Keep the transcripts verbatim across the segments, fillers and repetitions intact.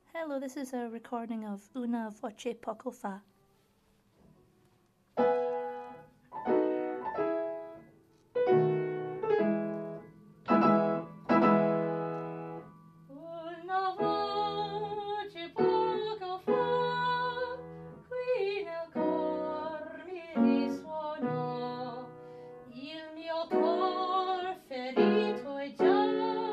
Hello, this is a recording of Una Voce Poco Fa. Una voce poco fa qui nel cor mi risuonò, il mio cor ferito è già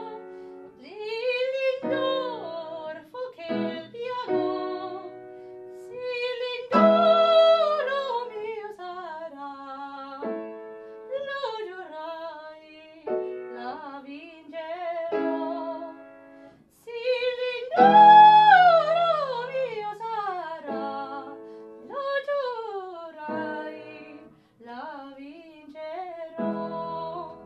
l'indorfo che piagò, sì l'indoro mio sarà, lo giurai, la vincerò. Sì, l'indoro mio sarà, lo giurai, la vincerò.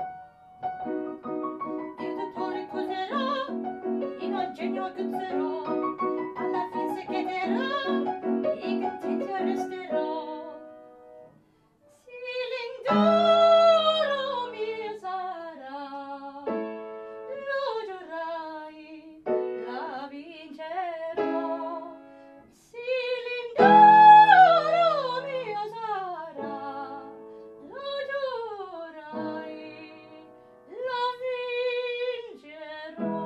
Il dottore cuserà, in ingegno aguzzerò, alla fin si chiederà, e contento resterò. Sì, l'indoro mio sarà, lo giurai, la vincerò. Sì, l'indoro mio sarà, lo giurai, la vincerò.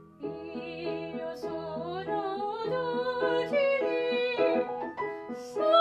Io sono docile,